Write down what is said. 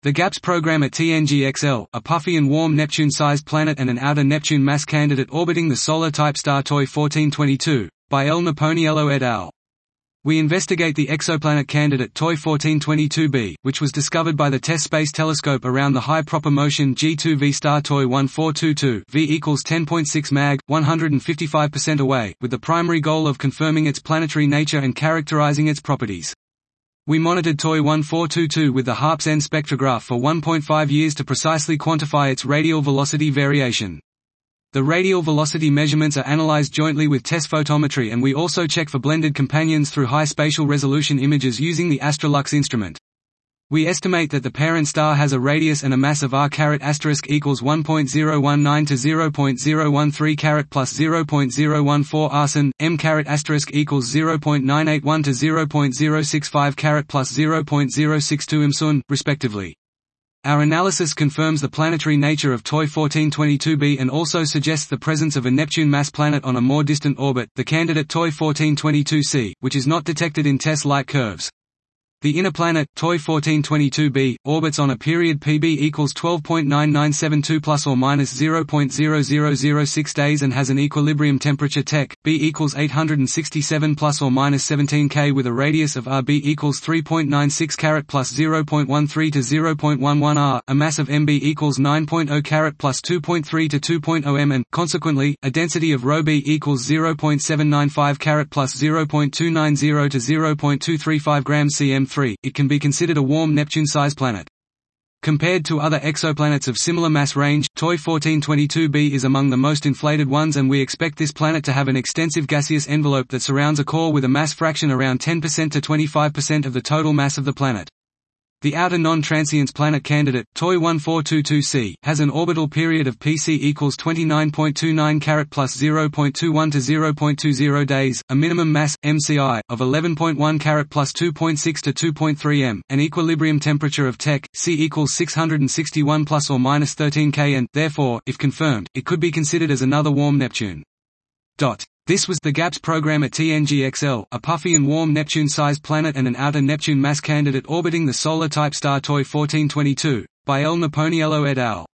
The GAPS program at TNG-XL, a puffy and warm Neptune-sized planet and an outer Neptune mass candidate orbiting the solar-type star TOI 1422, by L. Naponiello et al. We investigate the exoplanet candidate TOI 1422b, which was discovered by the TESS Space Telescope around the high proper motion G2V star TOI 1422 v equals 10.6 mag, 155% away, with the primary goal of confirming its planetary nature and characterizing its properties. We monitored TOI 1422 with the HARPS-N spectrograph for 1.5 years to precisely quantify its radial velocity variation. The radial velocity measurements are analyzed jointly with TESS photometry, and we also check for blended companions through high spatial resolution images using the Astrolux instrument. We estimate that the parent star has a radius and a mass of r equals 1.019 to 0.013 plus 0.014 arson, m equals 0.981 to 0.065 plus 0.062 msun, respectively. Our analysis confirms the planetary nature of TOI 1422b and also suggests the presence of a Neptune mass planet on a more distant orbit, the candidate TOI 1422c, which is not detected in TESS light curves. The inner planet, TOI 1422b, orbits on a period Pb equals 12.9972 plus or minus 0.0006 days and has an equilibrium temperature Tec. B equals 867 plus or minus 17 K with a radius of Rb equals 3.96 plus 0.13 to 0.11 R, a mass of Mb equals 9.0 plus 2.3 to 2.0 m and, consequently, a density of ρb equals 0.795 plus 0.290 to 0.235 grams cm. It can be considered a warm Neptune-sized planet. Compared to other exoplanets of similar mass range, TOI 1422b is among the most inflated ones, and we expect this planet to have an extensive gaseous envelope that surrounds a core with a mass fraction around 10% to 25% of the total mass of the planet. The outer non-transients planet candidate, TOI 1422c, has an orbital period of Pc equals 29.29 plus 0.21 to 0.20 days, a minimum mass, MCI, of 11.1 plus 2.6 to 2.3 m, an equilibrium temperature of Tec. C equals 661 plus or minus 13 K and, therefore, if confirmed, it could be considered as another warm Neptune. This was the GAPS program at TNG-XL, a puffy and warm Neptune-sized planet and an outer Neptune mass candidate orbiting the solar-type star TOI 1422, by L. Naponiello et al.